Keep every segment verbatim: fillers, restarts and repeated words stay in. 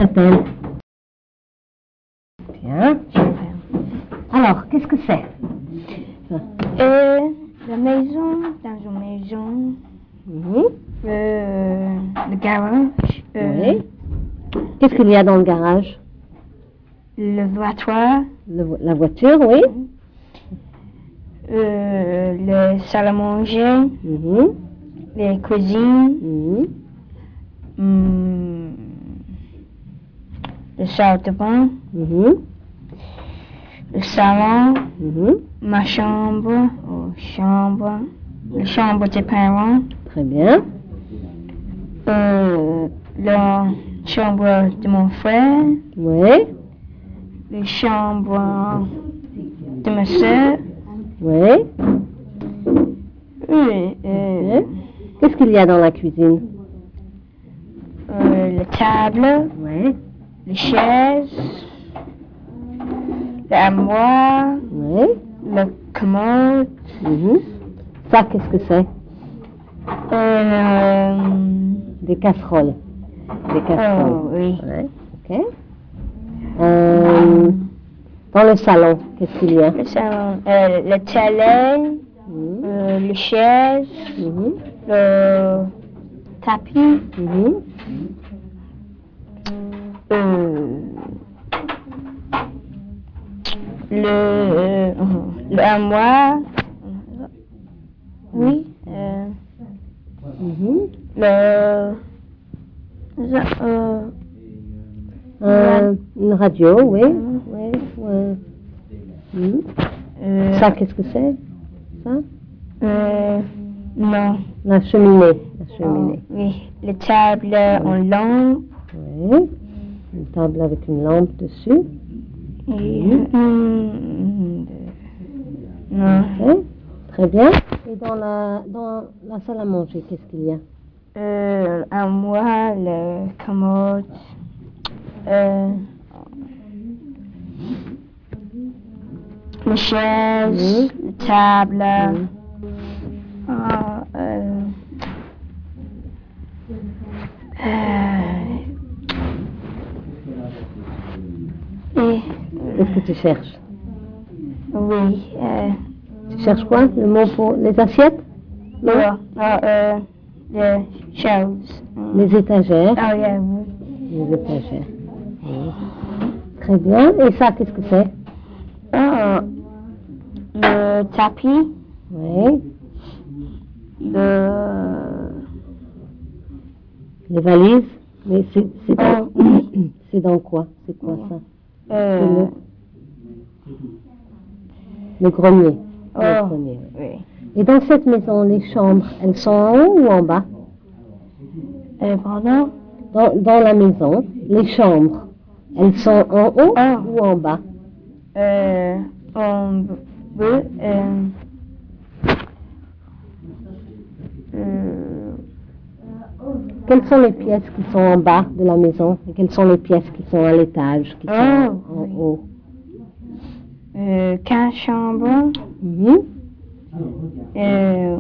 s'appelle? Bien. Alors, qu'est-ce que c'est? Euh, la maison, dans une maison, Mmh. euh, le garage, euh, Oui. Qu'est-ce qu'il y a dans le garage? le voiture, Le- la voiture, oui. euh, le salle à manger, Mmh. les cuisines, Mmh. hum, le salle de bain, Mmh. le salon, Mmh. ma chambre, ou chambre, la chambre des parents, Très bien. euh, la chambre de mon frère, Oui. la chambre de ma soeur, Oui. oui, euh, Ok. Qu'est-ce qu'il y a dans la cuisine? euh, la table, Oui. les chaises, l'armoire, Oui. la commode, Mhm. Ça, qu'est-ce que c'est? euh, Des casseroles. Des casseroles. oh, oui. Ouais. Ok. Euh, dans le salon, qu'est-ce qu'il y a? Le salon, euh, le télé, Mhm. euh, les chaises, Mhm. le tapis, Mhm. euh, le, euh, l'armoire, oui, euh, Mhm. le, euh, Euh, une radio, oui. Mhm. Oui. Ouais. Mhm. euh, Ça, qu'est-ce que c'est? Ça? euh, non. La cheminée. La cheminée. Oh, oui, les tables en lampe. Oui. Une table avec une lampe dessus. Et, Mhm. hum, non. Ok. Très bien. Et dans la, dans la salle à manger, qu'est-ce qu'il y a? Euh, à moi, le commode. Euh, les chaises, Mhm. les tables. Mhm. Ah, euh, euh, et, Qu'est-ce que tu cherches? oui, euh, Tu cherches quoi? Le mot pour les assiettes? non, non, euh, les choses. Les étagères. Oh, yeah, oui. Les étagères. Oui. Très bien. Et ça, qu'est-ce que c'est? Ah, le tapis, Oui. le... Les valises. Mais c'est, c'est, Oh, oui. c'est dans quoi? C'est quoi ça? Euh, Le grenier. oh, Le grenier. oui. Et dans cette maison, les chambres, elles sont en haut ou en bas? Euh, pardon? Dans, dans la maison, les chambres, elles sont en haut Ah. ou en bas? Euh, on veut, euh, euh, Quelles sont les pièces qui sont en bas de la maison et quelles sont les pièces qui sont à l'étage, qui sont Ah, en oui. haut? euh, quatre chambres, Mhm. euh,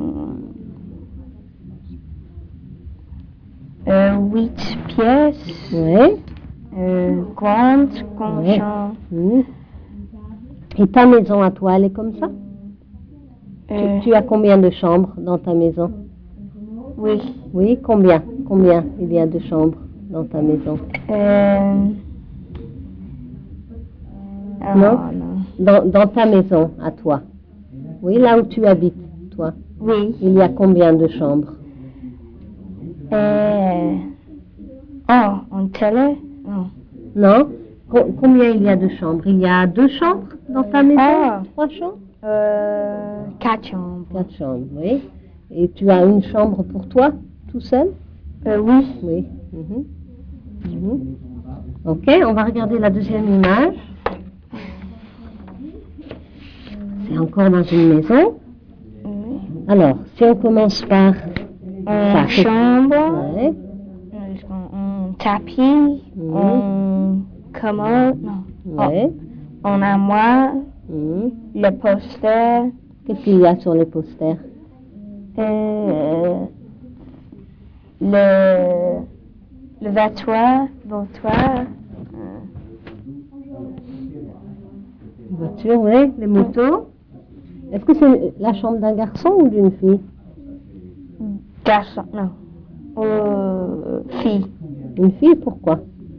euh, huit pièces, Oui. euh, grandes, grandes Ouais. chambres, Mhm. Et ta maison à toi, elle est comme ça? euh, Tu, tu as combien de chambres dans ta maison? oui, Oui, combien? Combien il y a de chambres dans ta maison? euh, oh, Non? non, Dans, dans ta maison à toi? Oui, là où tu habites, toi. oui, Il y a combien de chambres? euh, oh, en télé, non, Non? Co- combien il y a de chambres? Il y a deux chambres dans ta maison? Ah. Trois chambres? euh, quatre chambres, Quatre chambres, oui. Et tu as une chambre pour toi, tout seul? euh, oui, Oui. Mhm. Mhm. Ok, on va regarder la deuxième image. C'est encore dans une maison. oui. Alors, si on commence par En ça, c'est- chambre, Ouais. en tapis, Mhm. en commode, non, Ouais. en armoire, Mhm. le poster, Qu'est-ce qu'il y a sur les posters? euh, le, le voiture, voiture, Une voiture, oui. Les motos. Est-ce que c'est la chambre d'un garçon ou d'une fille? garçon, non, euh, fille, Une fille, pourquoi?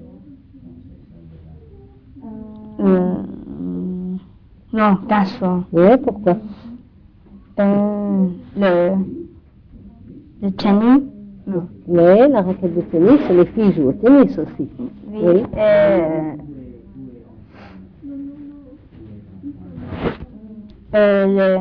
euh, non, garçon, Oui, pourquoi? euh, le, le tennis, non, Oui, la raquette de tennis, les filles jouent au tennis aussi. oui, Oui. euh, euh, le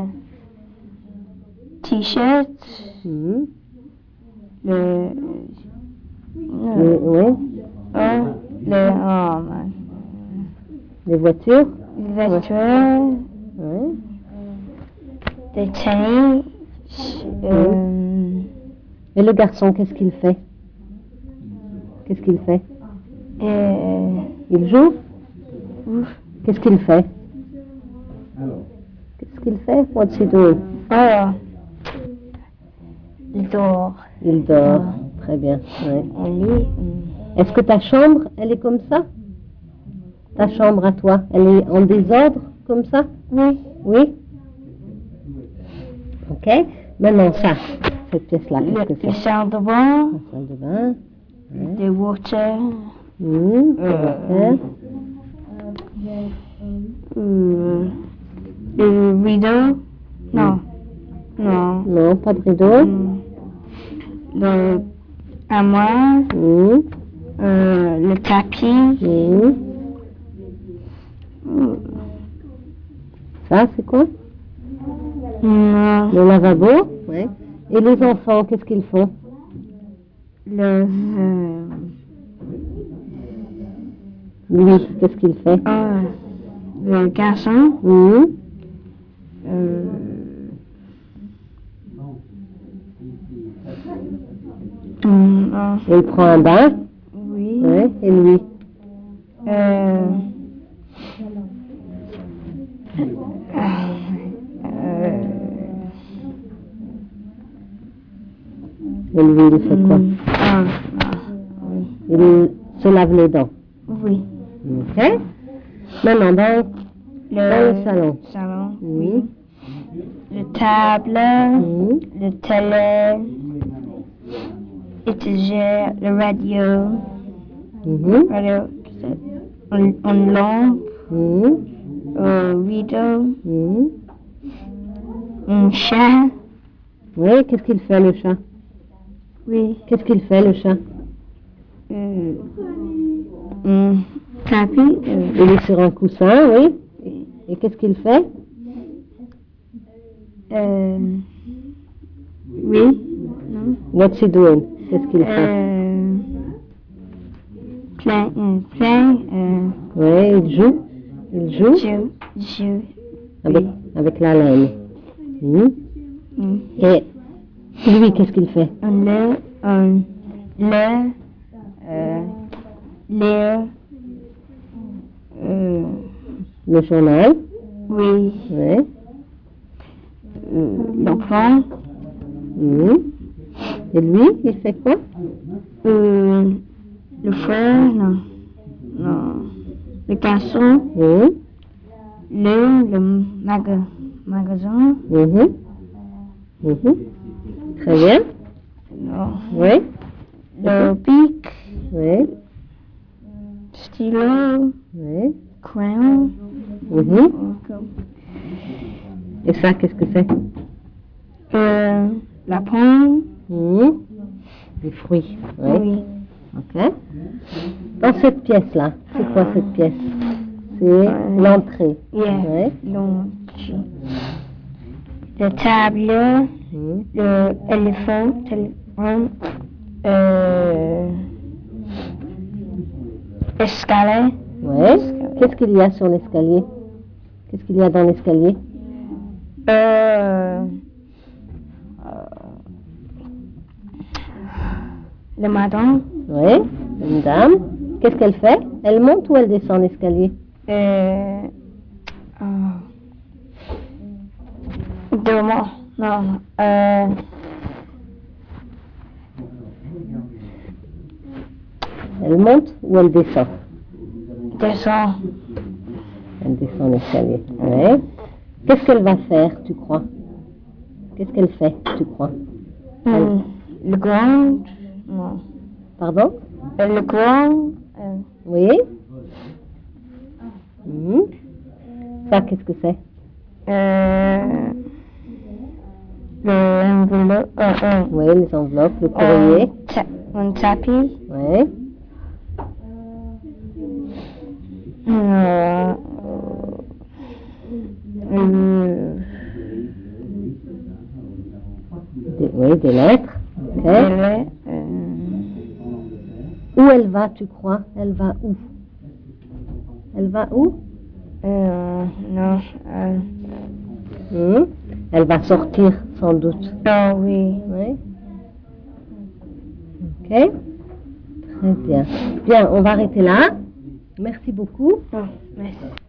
t-shirt, Mhm. le, Les- le, oui, oh, le, oh, man. les voitures. Les voitures, Oui. le tennis, euh, Et le garçon, qu'est-ce qu'il fait? Qu'est-ce qu'il fait? euh, Il joue? ouf, Qu'est-ce qu'il fait? Qu'est-ce qu'il fait? What's he doing? oh, il dort, Il dort. Très bien. Oui. on lit, Est-ce que ta chambre, elle est comme ça? Ta chambre à toi, elle est en désordre comme ça? oui, Oui? Ok. Maintenant ça, cette pièce-là, qu'est-ce le, que le c'est? salle de bain, La salle de bain. Oui. le water, Mmh. Euh. euh, le rideau, non, non, Non, pas de rideau. hum, le armoire, Mmh. euh, le tapis, Mmh. hum, Ça, c'est quoi? non, Le lavabo. Oui. Et les enfants, qu'est-ce qu'ils font? le, euh, Lui, qu'est-ce qu'il fait? euh, le garçon, Mmh. euh, hum, non, Il prend un bain. oui, Oui. Et lui? euh, euh, Et lui, il fait quoi? hum, ah, ah, oui, Il se lave les dents. oui, Ok. Maintenant, dans, le, dans le salon. salon, Mmh. oui, le table, Mmh. le télé, étagère, le radio, Mmh. radio, une, une lampe, Mmh. un rideau, Mmh. un chat, Oui, qu'est-ce qu'il fait le chat? oui, Qu'est-ce qu'il fait le chat? euh, un tapis, euh, Il est sur un coussin, oui. Et qu'est-ce qu'il fait? euh, oui, non, What's he doing? Qu'est-ce qu'il fait? euh, plein, euh, plein, euh, Oui, il joue. Il joue joue, joue, avec, avec la laine. Hmm. hum, Et lui, qu'est-ce qu'il fait? un le, un le, euh, lire, euh, Le journal. oui, Oui. euh, le plan, Hmm. Et lui, il fait quoi? euh, le frère, non, non, le garçon, Hmm. le, le maga, magasin, Mhm. Mhm. Très bien. non, Oui. le bic, Oui. stylo, Oui. crayon, Mhm. Et ça, qu'est-ce que c'est? euh, la pomme, Hmm. Les fruits. Oui. oui, Ok. Dans cette pièce-là, c'est quoi cette pièce? C'est Euh, l'entrée. yeah, Oui. l'onge. Le table, Hmm. le éléphant, téléphone, euh, escalier, Oui. Qu'est-ce qu'il y a sur l'escalier? Qu'est-ce qu'il y a dans l'escalier? euh, euh, le madame, Oui. Une dame. Qu'est-ce qu'elle fait? Elle monte ou elle descend l'escalier? euh, euh, demain, non, euh, Elle monte ou elle descend? Descend. Elle descend l'escalier. Ouais. Qu'est-ce qu'elle va faire, tu crois? Qu'est-ce qu'elle fait, tu crois? Hmm, Le grand. Non. Pardon? Euh, Le grand. euh, Oui? Mhm. Ça, qu'est-ce que c'est? euh, L'enveloppe. Euh, euh, Oui, les enveloppes, le courrier. un, ta- un tapis. Oui. Euh, euh, Des, oui, des lettres. Ok. des lettres, euh, Où elle va, tu crois? Elle va où? Elle va où? euh, non. euh, Mhm. Elle va sortir, sans doute. Ah oui. Oui. Ok. Très bien. Bien, on va arrêter là. Merci beaucoup. Oh, merci.